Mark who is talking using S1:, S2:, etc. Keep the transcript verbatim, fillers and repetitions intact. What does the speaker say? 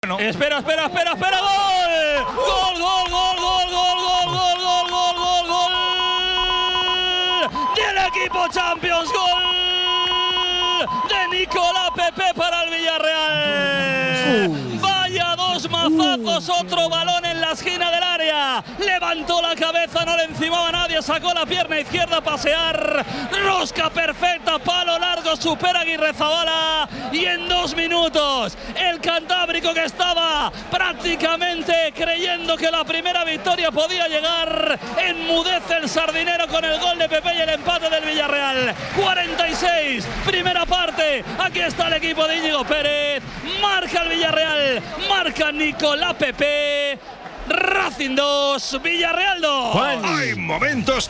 S1: bueno.
S2: Espera, espera, espera, espera. ¡Gol! ¡Gol, gol, gol, gol, gol, gol, gol, gol, gol, gol, gol! ¡Del equipo Champions! ¡Gol de Nicolás Pepe para el Villarreal! Uh. Vaya dos mazazos, uh. otro balón en la esquina del área. Levantó la cabeza, no le encimaba a nadie, sacó la pierna izquierda a pasear. Rosca perfecta, palo largo, supera Aguirrezabala. Y en dos minutos, el cantábrico que estaba prácticamente creyendo que la primera victoria podía llegar, enmudece el sardinero con el gol de Pepe y el empate del Villarreal. cuarenta y seis, primera parte. Aquí está el equipo de Íñigo Pérez. Marca el Villarreal, marca Nicolás Pepe. Racing dos, Villarreal dos.
S1: Hay momentos